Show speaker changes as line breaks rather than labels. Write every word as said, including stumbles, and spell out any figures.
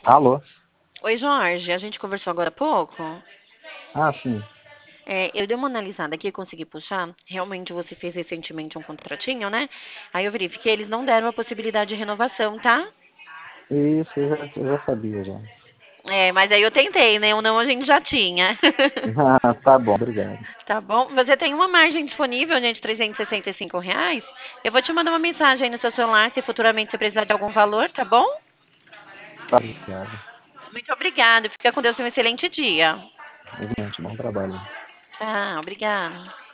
Alô?
Oi, Jorge, a gente conversou agora há pouco.
Ah, sim.
É, eu dei uma analisada aqui, consegui puxar. Realmente você fez recentemente um contratinho, né? Aí eu verifiquei, eles não deram a possibilidade de renovação, tá?
Isso, eu já, eu já sabia já.
É, mas aí eu tentei, né? O não a gente já tinha.
Ah, tá bom, obrigado.
Tá bom? Você tem uma margem disponível, né, de trezentos e sessenta e cinco reais? Eu vou te mandar uma mensagem aí no seu celular se futuramente você precisar de algum valor, tá bom?
Tá, obrigado.
Muito obrigada. Fica com Deus, tenha um excelente dia.
Igualmente, bom trabalho.
Tchau, obrigada.